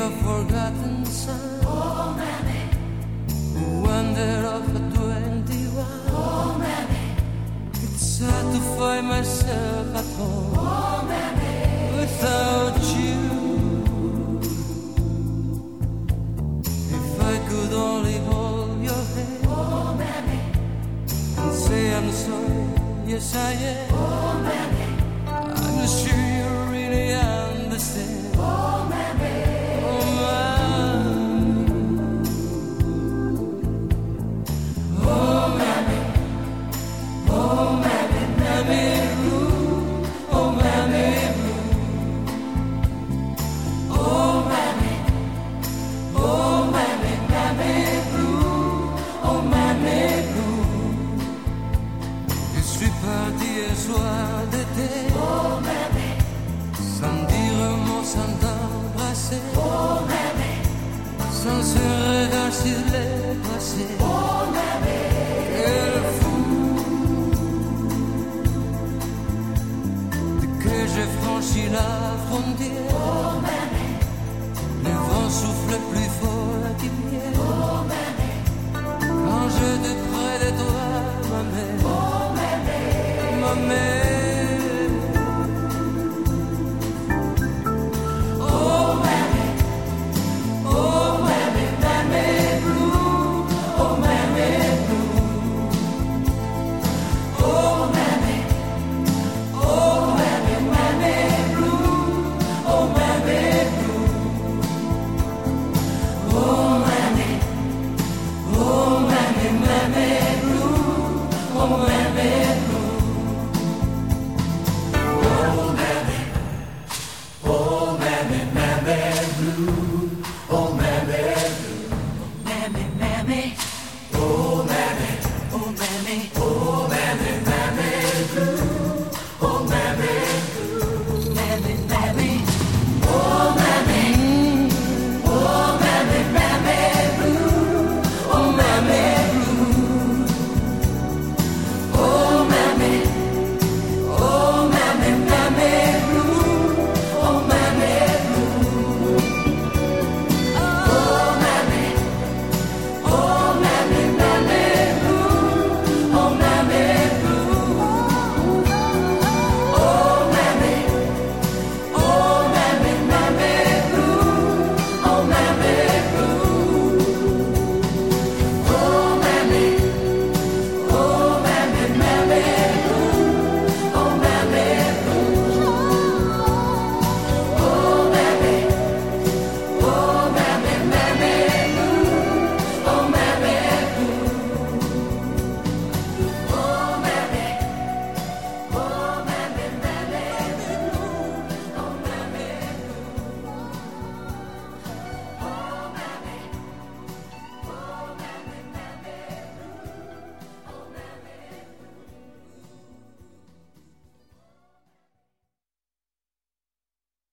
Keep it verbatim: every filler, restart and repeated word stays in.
a forgotten son. Oh, mammy. Who wandered off at twenty-one. Oh, mammy. It's hard to find myself at home. Oh, mammy. Without you. If I could only hold your hand. Oh, mammy. And say I'm sorry. Yes, I am. Oh, mammy. I'm sure you really understand. Oh, mammy. Oh, mammy. Oh, mammy. Oh, mammy, mammy blue. Oh, mammy blue. Oh, mammy. Oh, mammy, mammy blue. Oh, mammy blue. Je suis parti un soir d'été. Oh, mammy. Sans dire un mot, sans t'embrasser. Oh, mammy. Sans ce regard sur les passés. Oh, mammy. Quel fou que j'ai franchi la frontière. Oh,